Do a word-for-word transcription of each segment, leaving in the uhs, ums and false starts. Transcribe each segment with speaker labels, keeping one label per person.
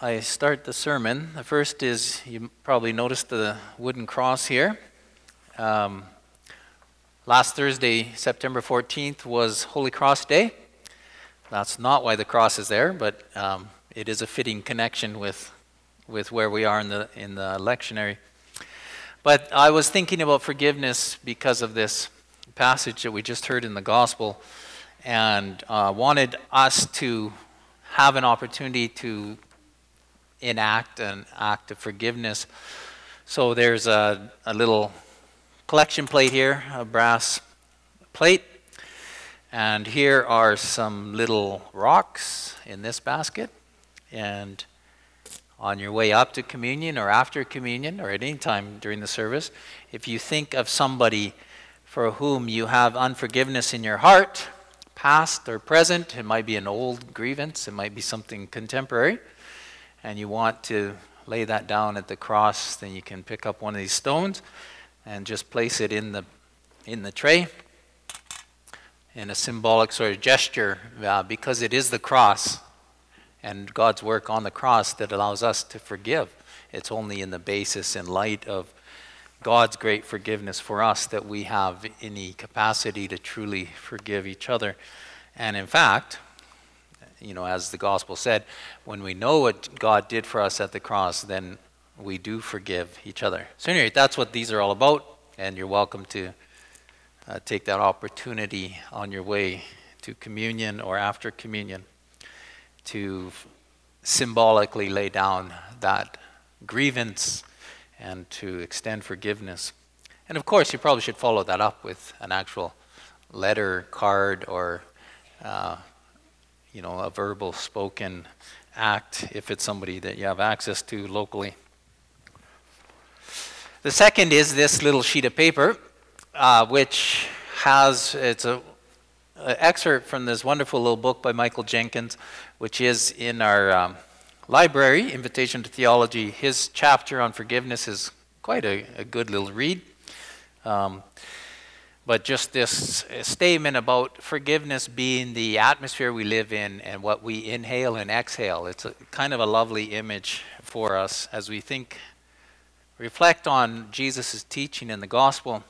Speaker 1: I start the sermon. The first is, you probably noticed the wooden cross here. Um, last Thursday, September fourteenth, was Holy Cross Day. That's not why the cross is there, but um, it is a fitting connection with with where we are in the in the lectionary. But I was thinking about forgiveness because of this passage that we just heard in the gospel, and uh, wanted us to have an opportunity to enact an act of forgiveness. So there's a, a little collection plate here, a brass plate, and here are some little rocks in this basket. And on your way up to communion or after communion or at any time during the service, if you think of somebody for whom you have unforgiveness in your heart, past or present, it might be an old grievance, it might be something contemporary, and you want to lay that down at the cross, then you can pick up one of these stones and just place it in the in the tray in a symbolic sort of gesture, uh, because it is the cross and God's work on the cross that allows us to forgive. It's only in the basis, in light of God's great forgiveness for us, that we have any capacity to truly forgive each other. And in fact, you know, as the gospel said, when we know what God did for us at the cross, then we do forgive each other. So anyway, that's what these are all about, and you're welcome to uh, take that opportunity on your way to communion or after communion to f- symbolically lay down that grievance and to extend forgiveness. And of course, you probably should follow that up with an actual letter, card, or uh, you know, a verbal spoken act if it's somebody that you have access to locally. The second is this little sheet of paper, uh, which has, it's a, a excerpt from this wonderful little book by Michael Jenkins, which is in our um, library, Invitation to Theology. His chapter on forgiveness is quite a, a good little read. Um, But just this statement about forgiveness being the atmosphere we live in and what we inhale and exhale. It's a kind of a lovely image for us as we think, reflect on Jesus' teaching in the gospel.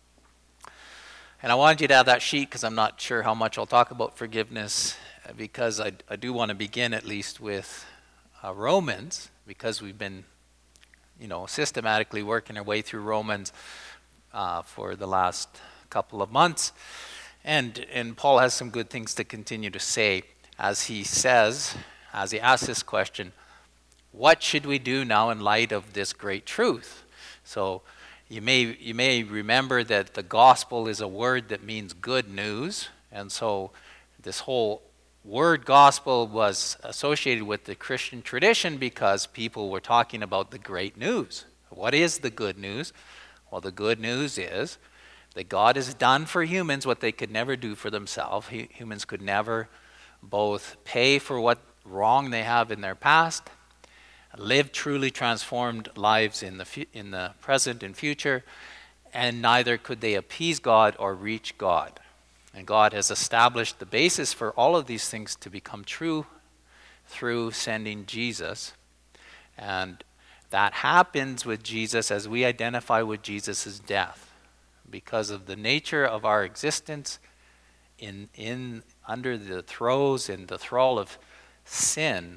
Speaker 1: And I wanted you to have that sheet because I'm not sure how much I'll talk about forgiveness, because I, I do want to begin at least with uh, Romans, because we've been, you know, systematically working our way through Romans uh, for the last couple of months, and and Paul has some good things to continue to say as he says, as he asks this question, what should we do now in light of this great truth? So you may you may remember that the gospel is a word that means good news, and so this whole word gospel was associated with the Christian tradition because people were talking about the great news. What is the good news? Well, the good news is that God has done for humans what they could never do for themselves. He, humans could never both pay for what wrong they have in their past, live truly transformed lives in the fu- in the present and future, and neither could they appease God or reach God. And God has established the basis for all of these things to become true through sending Jesus. And that happens with Jesus as we identify with Jesus' death. Because of the nature of our existence in in under the throes and the thrall of sin,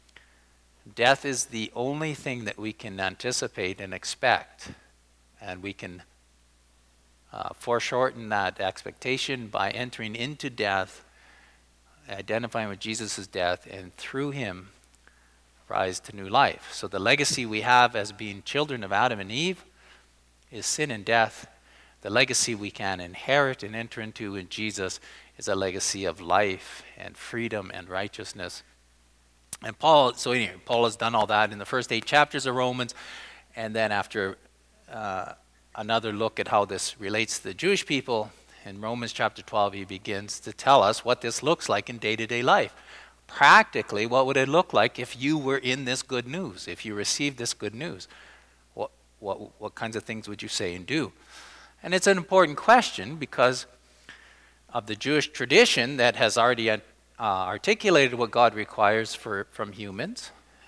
Speaker 1: death is the only thing that we can anticipate and expect. And we can uh, foreshorten that expectation by entering into death, identifying with Jesus' death, and through him rise to new life. So the legacy we have as being children of Adam and Eve is sin and death. The legacy we can inherit and enter into in Jesus is a legacy of life and freedom and righteousness. And Paul, so anyway, Paul has done all that in the first eight chapters of Romans, and then after uh, another look at how this relates to the Jewish people, in Romans chapter twelve, he begins to tell us what this looks like in day-to-day life. Practically, what would it look like if you were in this good news, if you received this good news? What, what, what kinds of things would you say and do? And it's an important question because of the Jewish tradition that has already uh, articulated what God requires for, from humans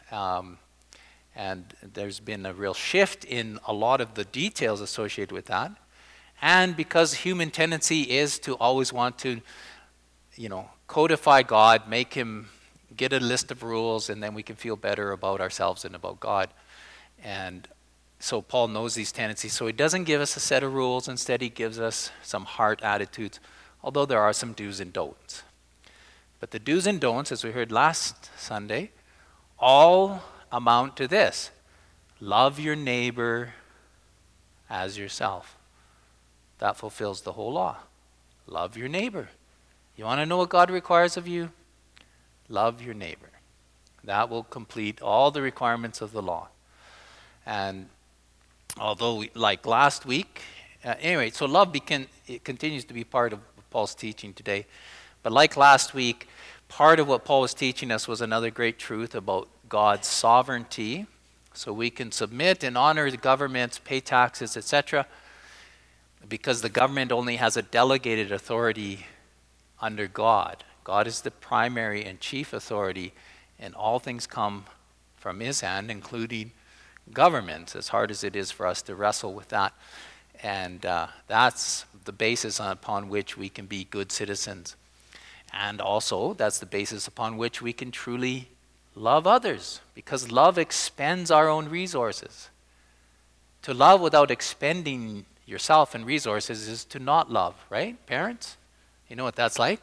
Speaker 1: Um, and there's been a real shift in a lot of the details associated with that. And because human tendency is to always want to, you know, codify God, make him get a list of rules, and then we can feel better about ourselves and about God. And so Paul knows these tendencies. So he doesn't give us a set of rules. Instead, he gives us some heart attitudes, although there are some do's and don'ts. But the do's and don'ts, as we heard last Sunday, all amount to this: love your neighbor as yourself. That fulfills the whole law. Love your neighbor. You want to know what God requires of you? Love your neighbor. That will complete all the requirements of the law. And although, we, like last week, uh, anyway, so love becon, it continues to be part of Paul's teaching today. But like last week, part of what Paul was teaching us was another great truth about God's sovereignty. So we can submit and honor the governments, pay taxes, et cetera, because the government only has a delegated authority under God. God is the primary and chief authority, and all things come from his hand, including government, as hard as it is for us to wrestle with that. And uh, that's the basis upon which we can be good citizens. And also, that's the basis upon which we can truly love others, because love expends our own resources. To love without expending yourself and resources is to not love, right, parents? You know what that's like?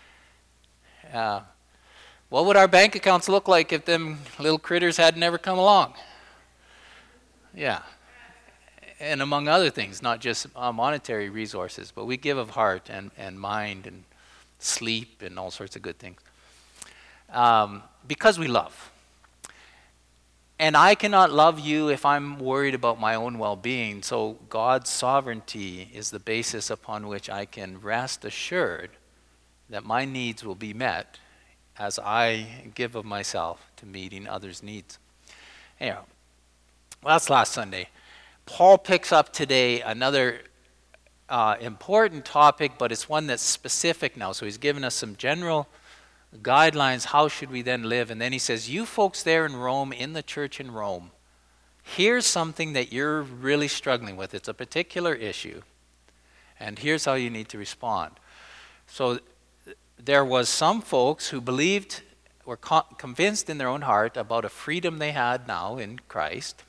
Speaker 1: Uh, what would our bank accounts look like if them little critters had never come along? Yeah. And among other things, not just uh, monetary resources, but we give of heart and, and mind and sleep and all sorts of good things. Um, because we love. And I cannot love you if I'm worried about my own well-being. So God's sovereignty is the basis upon which I can rest assured that my needs will be met as I give of myself to meeting others' needs. Anyhow, well, that's last Sunday. Paul picks up today another uh, important topic, but it's one that's specific now. So he's given us some general guidelines. How should we then live? And then he says, you folks there in Rome, in the church in Rome, here's something that you're really struggling with. It's a particular issue. And here's how you need to respond. So there was some folks who believed, were co- convinced in their own heart about a freedom they had now in Christ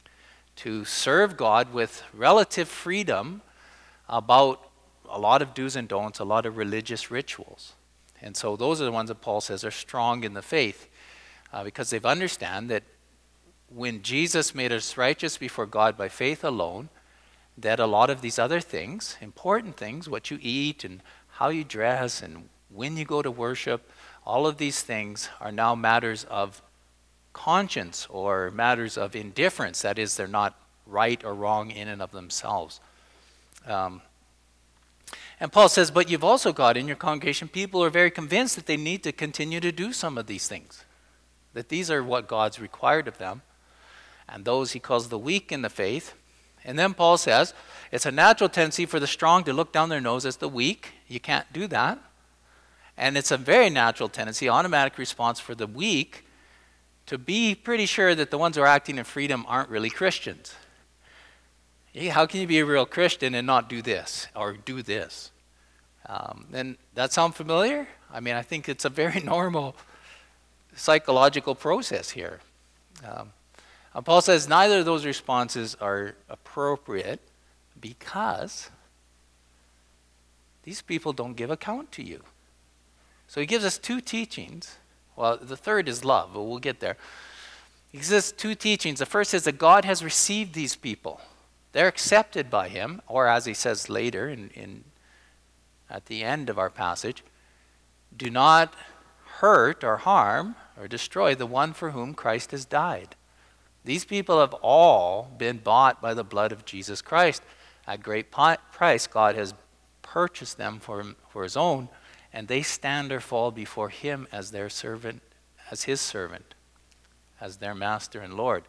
Speaker 1: to serve God with relative freedom about a lot of do's and don'ts, a lot of religious rituals. And so those are the ones that Paul says are strong in the faith, uh, because they've understand that when Jesus made us righteous before God by faith alone, that a lot of these other things, important things, what you eat and how you dress and when you go to worship, all of these things are now matters of conscience or matters of indifference. That is, they're not right or wrong in and of themselves. Um, And Paul says, but you've also got in your congregation people who are very convinced that they need to continue to do some of these things, that these are what God's required of them, and those he calls the weak in the faith. And then Paul says, it's a natural tendency for the strong to look down their nose as the weak. You can't do that. And it's a very natural tendency, automatic response for the weak to be pretty sure that the ones who are acting in freedom aren't really Christians. Hey, how can you be a real Christian and not do this or do this? Um, and that sound familiar? I mean, I think it's a very normal psychological process here. Um, and Paul says neither of those responses are appropriate because these people don't give account to you. So he gives us two teachings. Well, the third is love, but we'll get there. He gives us two teachings. The first is that God has received these people. They're accepted by him, or as he says later in, in at the end of our passage, do not hurt or harm or destroy the one for whom Christ has died. These people have all been bought by the blood of Jesus Christ. At great price, God has purchased them for, him, for his own, and they stand or fall before him as their servant, as his servant, as their master and Lord.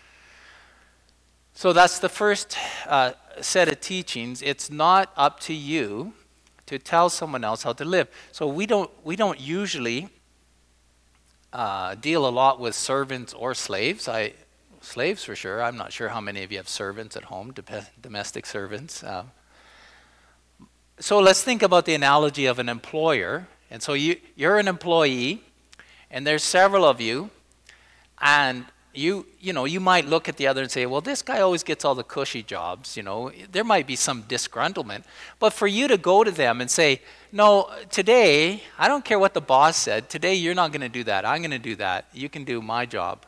Speaker 1: So that's the first uh, set of teachings. It's not up to you to tell someone else how to live. So we don't we don't usually uh, deal a lot with servants or slaves. I slaves for sure. I'm not sure how many of you have servants at home, dep- domestic servants. Uh, so let's think about the analogy of an employer. And so you you're an employee, and there's several of you, and you you know you might look at the other and say, well, this guy always gets all the cushy jobs. You know, there might be some disgruntlement, but for you to go to them and say, no, today I don't care what the boss said. Today you're not going to do that. I'm going to do that. You can do my job.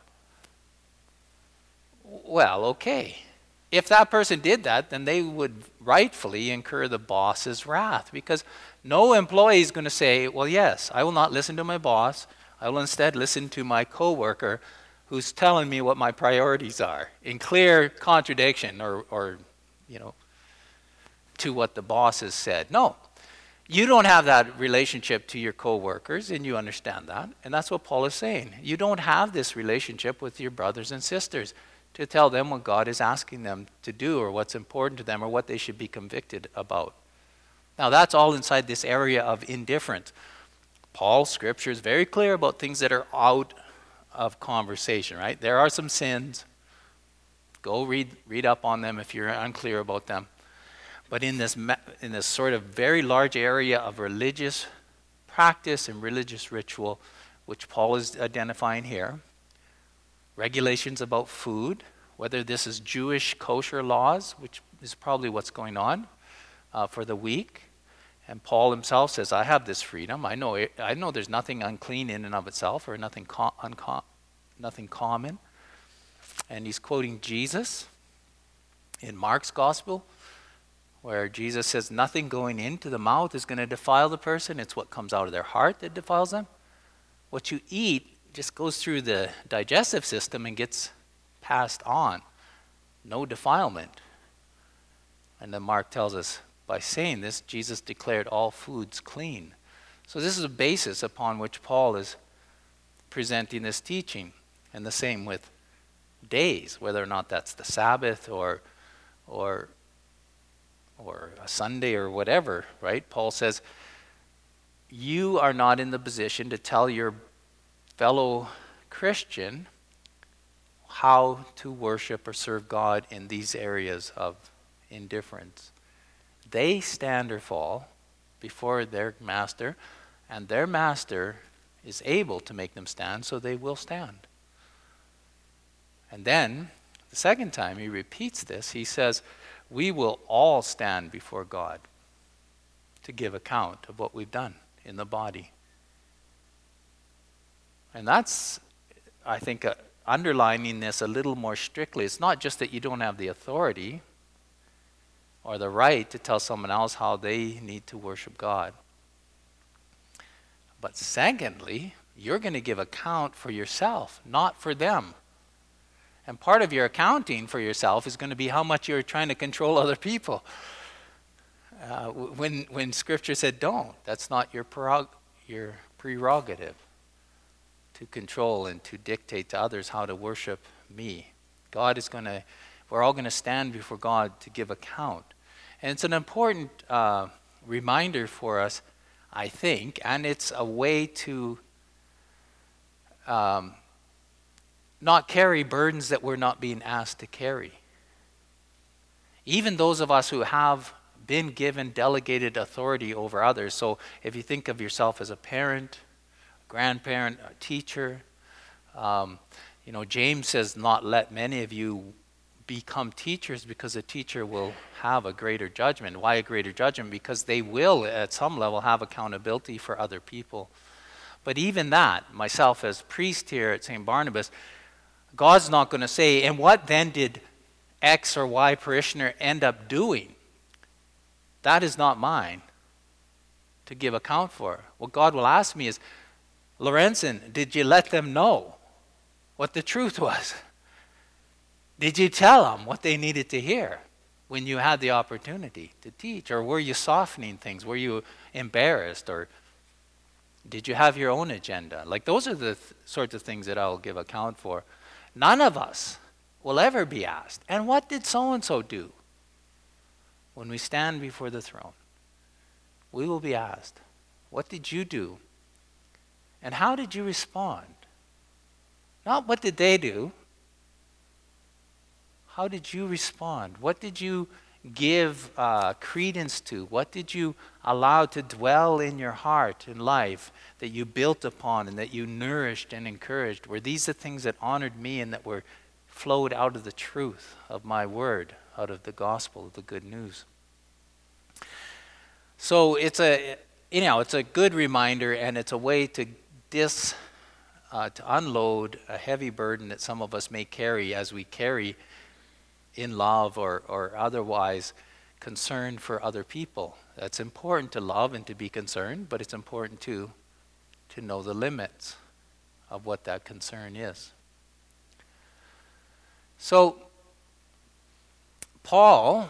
Speaker 1: Well, okay. If that person did that, then they would rightfully incur the boss's wrath, because no employee is going to say, well, yes, I will not listen to my boss. I will instead listen to my coworker who's telling me what my priorities are in clear contradiction or, or you know, to what the boss has said. No, you don't have that relationship to your coworkers, and you understand that. And that's what Paul is saying. You don't have this relationship with your brothers and sisters to tell them what God is asking them to do or what's important to them or what they should be convicted about. Now, that's all inside this area of indifference. Paul's scripture is very clear about things that are out of conversation, right? There are some sins. Go read read up on them if you're unclear about them. But in this in this sort of very large area of religious practice and religious ritual, which Paul is identifying here, regulations about food, whether this is Jewish kosher laws, which is probably what's going on uh, for the week. And Paul himself says, I have this freedom. I know it, I know there's nothing unclean in and of itself, or nothing com- uncom- nothing common. And he's quoting Jesus in Mark's gospel, where Jesus says nothing going into the mouth is going to defile the person. It's what comes out of their heart that defiles them. What you eat just goes through the digestive system and gets passed on. No defilement. And then Mark tells us, by saying this, Jesus declared all foods clean. So this is a basis upon which Paul is presenting this teaching. And the same with days, whether or not that's the Sabbath or or or a Sunday or whatever, right? Paul says, you are not in the position to tell your fellow Christian how to worship or serve God in these areas of indifference. They stand or fall before their master, and their master is able to make them stand, so they will stand. And then, the second time he repeats this, he says, we will all stand before God to give account of what we've done in the body. And that's, I think, uh, underlining this a little more strictly. It's not just that you don't have the authority or the right to tell someone else how they need to worship God. But secondly, you're going to give account for yourself, not for them. And part of your accounting for yourself is going to be how much you're trying to control other people. Uh, when when Scripture said don't, that's not your prerog- your prerogative to control and to dictate to others how to worship me. God is going to, we're all going to stand before God to give account. And it's an important uh, reminder for us, I think, and it's a way to um, not carry burdens that we're not being asked to carry. Even those of us who have been given delegated authority over others. So if you think of yourself as a parent, a grandparent, a teacher, um, you know, James says, not let many of you become teachers, because a teacher will have a greater judgment. Why a greater judgment? Because they will, at some level, have accountability for other people. But even that, myself as priest here at Saint Barnabas, God's not going to say, and what then did X or Y parishioner end up doing? That is not mine to give account for. What God will ask me is, Lorenzen, did you let them know what the truth was? Did you tell them what they needed to hear when you had the opportunity to teach? Or were you softening things? Were you embarrassed? Or did you have your own agenda? Like, those are the th- sorts of things that I'll give account for. None of us will ever be asked, and what did so-and-so do? When we stand before the throne, we will be asked, what did you do? And how did you respond? Not what did they do. How did you respond? What did you give uh, credence to? What did you allow to dwell in your heart and life that you built upon and that you nourished and encouraged? Were these the things that honored me and that were flowed out of the truth of my word, out of the gospel, of the good news? So it's a, you know, it's a good reminder, and it's a way to dis, uh, to unload a heavy burden that some of us may carry as we carry in love or, or otherwise concern for other people. That's important to love and to be concerned, but it's important too to know the limits of what that concern is. So Paul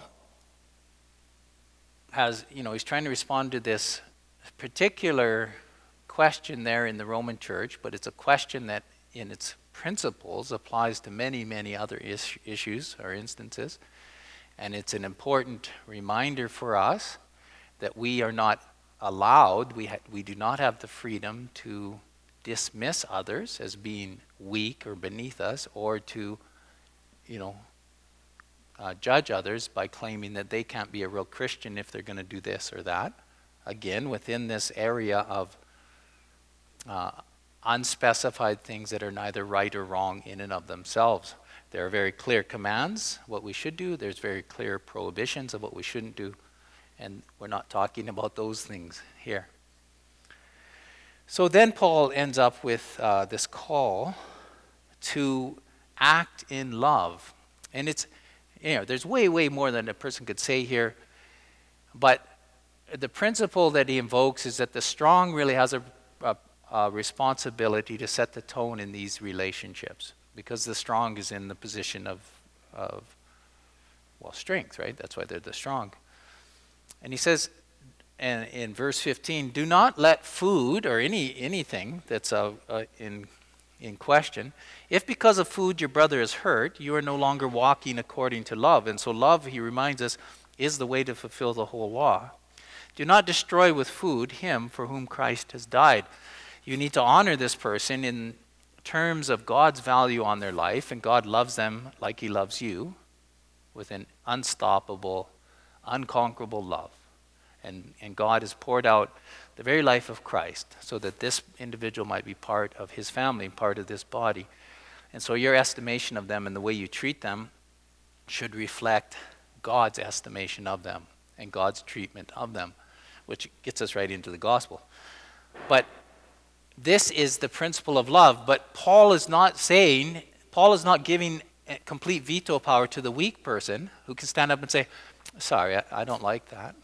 Speaker 1: has, you know, he's trying to respond to this particular question there in the Roman church, but it's a question that in its principles applies to many, many other is- issues or instances. And it's an important reminder for us that we are not allowed, we, ha- we do not have the freedom to dismiss others as being weak or beneath us, or to, you know, uh, judge others by claiming that they can't be a real Christian if they're going to do this or that. Again, within this area of uh, unspecified things that are neither right or wrong in and of themselves. There are very clear commands, what we should do. There's very clear prohibitions of what we shouldn't do. And we're not talking about those things here. So then Paul ends up with uh, this call to act in love. And it's, you know, there's way, way more than a person could say here. But the principle that he invokes is that the strong really has a, a Uh, responsibility to set the tone in these relationships, because the strong is in the position of, of, well, strength, right? That's why they're the strong. And he says, and in verse fifteen, do not let food or any anything that's uh, uh, in in question, if because of food your brother is hurt, you are no longer walking according to love. And so love, he reminds us, is the way to fulfill the whole law. Do not destroy with food him for whom Christ has died. You need to honor this person in terms of God's value on their life, and God loves them like he loves you, with an unstoppable, unconquerable love. And, and God has poured out the very life of Christ so that this individual might be part of his family, part of this body. And so your estimation of them and the way you treat them should reflect God's estimation of them and God's treatment of them, which gets us right into the gospel. But this is the principle of love, but Paul is not saying, Paul is not giving complete veto power to the weak person who can stand up and say, sorry, I, I don't like that.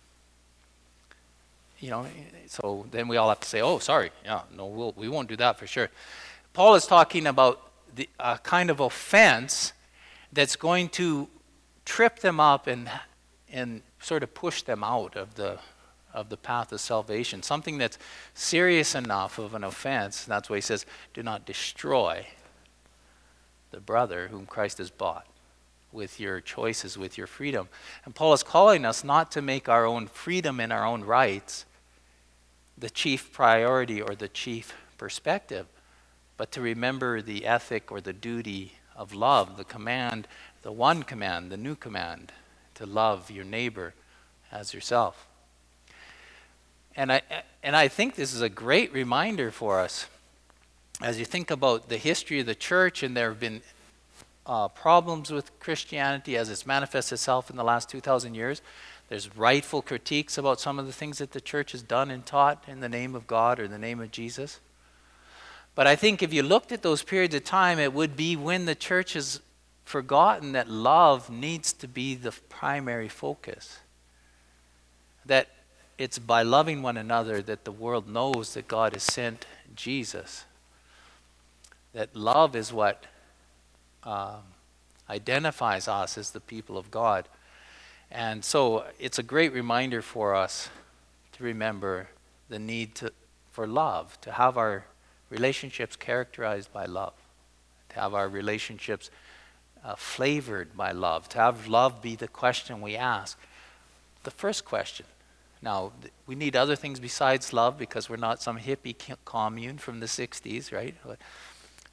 Speaker 1: You know, so then we all have to say, oh, sorry, yeah, no, we'll, we won't do that for sure. Paul is talking about the uh, kind of offense that's going to trip them up and and sort of push them out of the of the path of salvation. Something that's serious enough of an offense. That's why he says, do not destroy the brother whom Christ has bought with your choices, with your freedom. And Paul is calling us not to make our own freedom and our own rights the chief priority or the chief perspective, but to remember the ethic or the duty of love, the command, the one command, the new command, to love your neighbor as yourself. And I and I think this is a great reminder for us as you think about the history of the church, and there have been uh, problems with Christianity as it's manifested itself in the last two thousand years. There's rightful critiques about some of the things that the church has done and taught in the name of God or the name of Jesus. But I think if you looked at those periods of time, it would be when the church has forgotten that love needs to be the primary focus. That it's by loving one another that the world knows that God has sent Jesus. That love is what um, identifies us as the people of God. And so it's a great reminder for us to remember the need to, for love, to have our relationships characterized by love, to have our relationships uh, flavored by love, to have love be the question we ask. The first question. Now, th- we need other things besides love because we're not some hippie c- commune from the sixties, right? But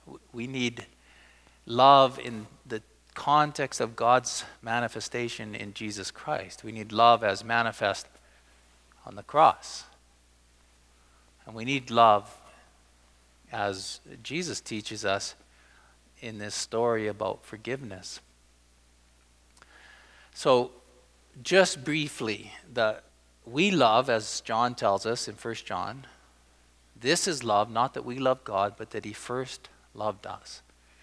Speaker 1: W- We need love in the context of God's manifestation in Jesus Christ. We need love as manifest on the cross. And we need love as Jesus teaches us in this story about forgiveness. So, just briefly, the we love, as John tells us in First John, this is love, not that we love God, but that he first loved us.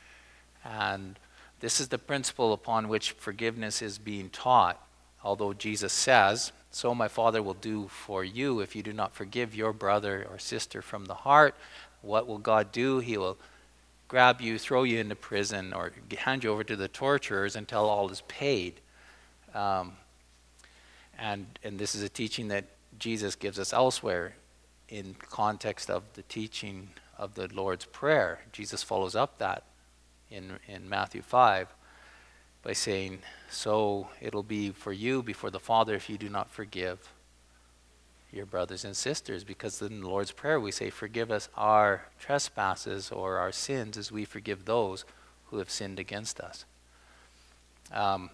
Speaker 1: And this is the principle upon which forgiveness is being taught. Although Jesus says, so my Father will do for you if you do not forgive your brother or sister from the heart. What will God do? He will grab you, throw you into prison, or hand you over to the torturers until all is paid. Um, and and this is a teaching that Jesus gives us elsewhere in context of the teaching of the Lord's Prayer. Jesus follows up that in in Matthew five by saying, so it'll be for you before the Father if you do not forgive your brothers and sisters, because in the Lord's Prayer we say, forgive us our trespasses or our sins as we forgive those who have sinned against us. Um,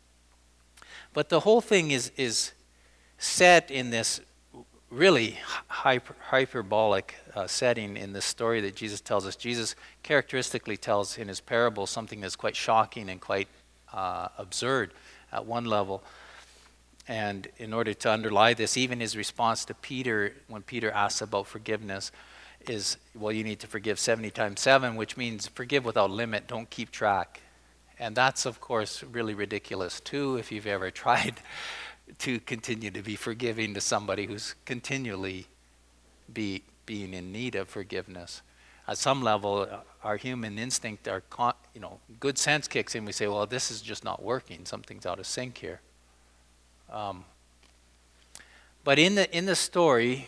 Speaker 1: but the whole thing is is set in this really hyper, hyperbolic uh, setting in this story that Jesus tells us. Jesus characteristically tells in his parable something that's quite shocking and quite uh, absurd at one level. And in order to underlie this, even his response to Peter, when Peter asks about forgiveness, is, well, you need to forgive seventy times seven, which means forgive without limit, don't keep track. And that's, of course, really ridiculous, too, if you've ever tried to continue to be forgiving to somebody who's continually be being in need of forgiveness. At some level, our human instinct, our con- you know, good sense kicks in. We say, well, this is just not working. Something's out of sync here. Um, but in the in the story,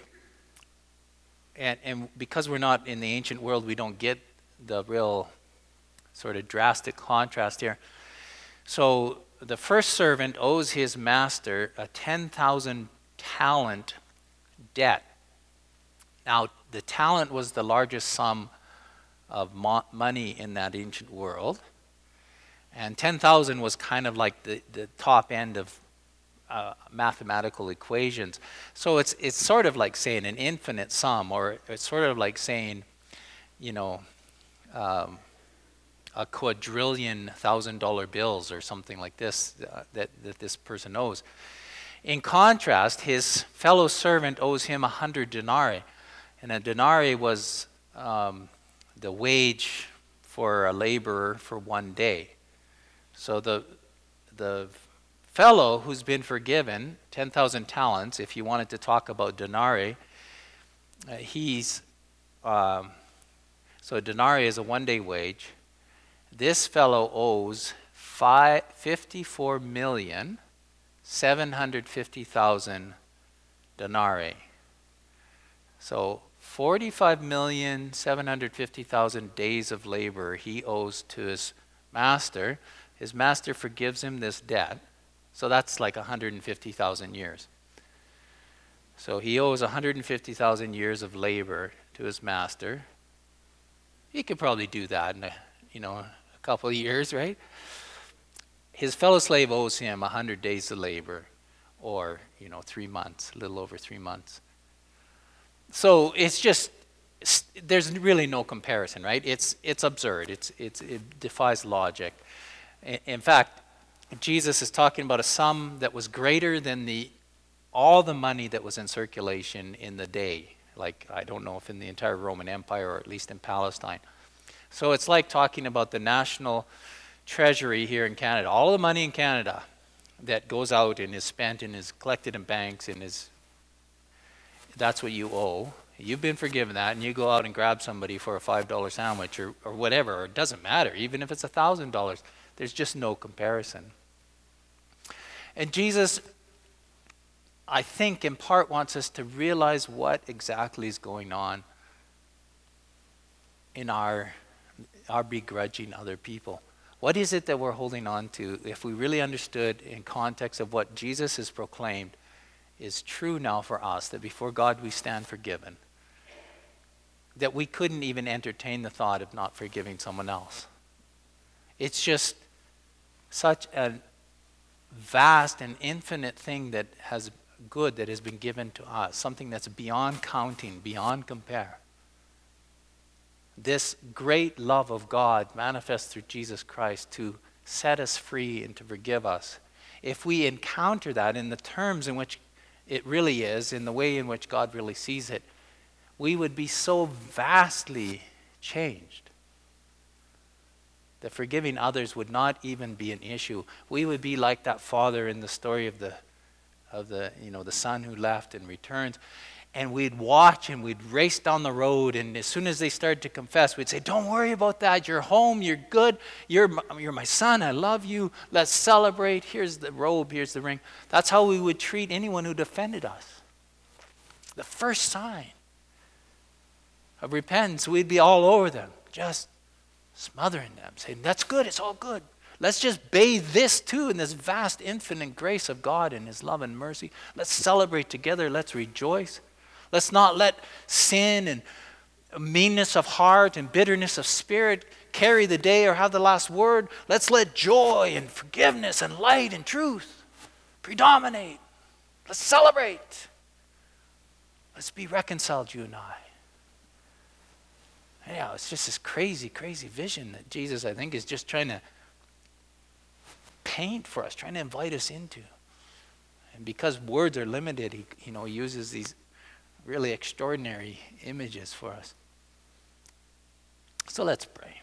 Speaker 1: and, and because we're not in the ancient world, we don't get the real sort of drastic contrast here. So the first servant owes his master a ten thousand talent debt. Now, the talent was the largest sum of mo- money in that ancient world. And ten thousand was kind of like the, the top end of uh, mathematical equations. So it's it's sort of like saying an infinite sum, or it's sort of like saying, you know, um, a quadrillion thousand dollar bills or something like this uh, that, that this person owes. In contrast, his fellow servant owes him a hundred denarii. And a denarii was um, the wage for a laborer for one day. So the the fellow who's been forgiven ten thousand talents, if you wanted to talk about denarii, uh, he's, um, so a denarii is a one-day wage. This fellow owes fifty-four million seven hundred fifty thousand denarii. So forty-five million seven hundred fifty thousand days of labor he owes to his master. His master forgives him this debt. So that's like one hundred fifty thousand years. So he owes one hundred fifty thousand years of labor to his master. He could probably do that in a, you know, a couple of years, right? His fellow slave owes him one hundred days of labor, or, you know, three months, a little over three months. So it's just, there's really no comparison, right? It's it's absurd. It's it's it defies logic. In fact, Jesus is talking about a sum that was greater than the all the money that was in circulation in the day. Like, I don't know if in the entire Roman Empire, or at least in Palestine. So it's like talking about the national treasury here in Canada. All the money in Canada that goes out and is spent and is collected in banks and is, that's what you owe. You've been forgiven that, and you go out and grab somebody for a five dollar sandwich or, or whatever, or it doesn't matter, even if it's one thousand dollars. There's just no comparison. And Jesus, I think, in part wants us to realize what exactly is going on in our, our begrudging other people. What is it that we're holding on to? If we really understood in context of what Jesus has proclaimed is true now for us, that before God we stand forgiven. that we couldn't even entertain the thought of not forgiving someone else. It's just such a vast and infinite thing that has good that has been given to us, something that's beyond counting, beyond compare. This great love of God manifests through Jesus Christ to set us free and to forgive us. If we encounter that in the terms in which it really is, in the way in which God really sees it, we would be so vastly changed that forgiving others would not even be an issue. We would be like that father in the story of the of the you know the son who left and returns, and we'd watch and we'd race down the road, and as soon as they started to confess, we'd say, "Don't worry about that. You're home. You're good. You're my, you're my son. I love you. Let's celebrate. Here's the robe. Here's the ring." That's how we would treat anyone who defended us. The first sign of repentance, we'd be all over them, just smothering them, saying, "That's good. It's all good. Let's just bathe this too in this vast, infinite grace of God and His love and mercy. Let's celebrate together. Let's rejoice. Let's not let sin and meanness of heart and bitterness of spirit carry the day or have the last word. Let's let joy and forgiveness and light and truth predominate. Let's celebrate. Let's be reconciled, you and I." Yeah, it's just this crazy, crazy vision that Jesus, I think, is just trying to paint for us, trying to invite us into. And because words are limited, he you know uses these really extraordinary images for us. So let's pray.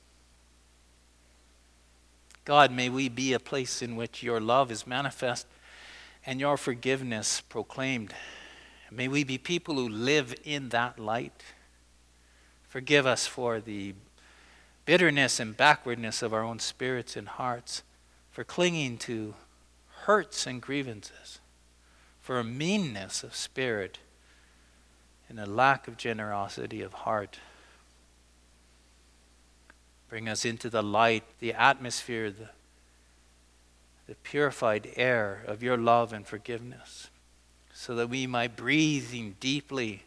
Speaker 1: God, may we be a place in which your love is manifest and your forgiveness proclaimed. May we be people who live in that light. Forgive us for the bitterness and backwardness of our own spirits and hearts, for clinging to hurts and grievances, for a meanness of spirit and a lack of generosity of heart. Bring us into the light, the atmosphere, the, the purified air of your love and forgiveness, so that we might, breathing deeply,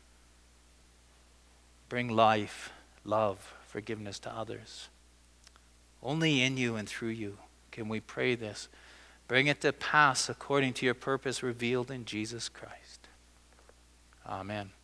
Speaker 1: bring life, love, forgiveness to others. Only in you and through you can we pray this. Bring it to pass according to your purpose revealed in Jesus Christ. Amen.